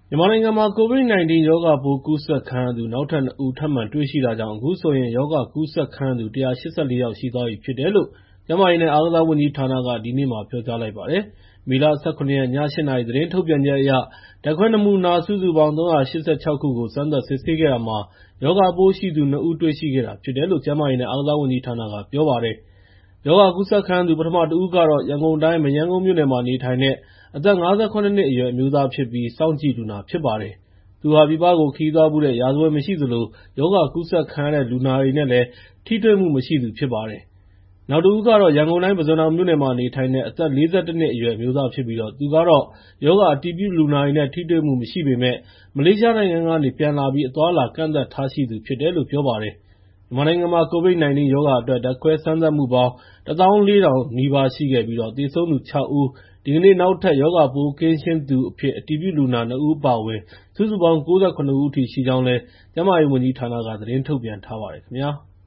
မြန်မာနိုင်ငံမှာ COVID-19 ရောဂါပိုး ကူးစက်ခံရသူ နောက်ထပ် ၂ ဦး ထပ်မံတွေ့ရှိတာကြောင့် အခုဆိုရင် ရောဂါကူးစက်ခံရသူ ၁၈၄ ယောက် ရှိသွားပြီဖြစ်တယ်လို့ ကျန်းမာရေးနဲ့ အားကစားဝန်ကြီးဌာနက ဒီနေ့မှာ ပြောကြားလိုက်ပါတယ်။ မေလ ၁၇ ရက် ည ၈ နာရီ သတင်းထုတ်ပြန်ချက်အရ ဓာတ်ခွဲနမူနာ စုစုပေါင်း ၃၈၆ ခုကို စမ်းသပ်စစ်ဆေးခဲ့တာမှာ ရောဂါပိုးရှိသူ ၂ ဦး တွေ့ရှိခဲ့တာဖြစ်တယ်လို့ ကျန်းမာရေးနဲ့ အားကစားဝန်ကြီးဌာနက ပြောပါတယ်။ ရောဂါကူးစက်ခံရသူ ပထမတဦးကတော့ ရန်ကုန်တိုင်း မရမ်းကုန်းမြို့နယ်မှာ နေထိုင်တဲ့ အသက် ၅၇ နှစ်အရွယ် အမျိုးသားဖြစ်ပြီး စောင့်ကြည့်လူနာ ဖြစ်ပါတယ်။ သူဟာ ပြည်ပကို ခရီးသွားဖူးတဲ့ ရာဇဝင်မရှိသလို ရောဂါကူးစက်ခံရတဲ့ လူနာတွေနဲ့လည်း ထိတွေ့မှုမရှိသူ ဖြစ်ပါတယ်။ နောက်တဦးကတော့ ရန်ကုန်တိုင်း ပုဇွန်တောင်မြို့နယ်မှာ နေထိုင်တဲ့ အသက် ၄၁ နှစ်အရွယ် အမျိုးသားဖြစ်ပြီး သူကတော့ ရောဂါအတည်ပြုလူနာတွေနဲ့ ထိတွေ့မှုမရှိပေမယ့် မလေးရှားနိုင်ငံကနေ ပြန်လာပြီး အသွားအလာ ကန့်သတ်ထားရှိသူဖြစ်တယ်လို့ ပြောပါတယ်။ မြန်မာနိုင်ငံမှာ COVID-19 ရောဂါအတွက် ဓာတ်ခွဲစမ်းသပ်မှုပေါင်း ၁၄,၀၀၀ နီးပါးရှိခဲ့ပြီး သေဆုံးသူ ၆ ဦး၊ ဒီကနေ့ နောက်ထပ် ရောဂါပိုးကင်းရှင်းသူအဖြစ် အတည်ပြုလူနာ ၂ ဦး အပါအဝင် စုစုပေါင်း ၉၇ ဦးအထိ ရှိကြောင်းလည်း ကျန်းမာရေးဝန်ကြီးဌာနက သတင်းထုတ်ပြန်ထားပါတယ်ခင်ဗျာ။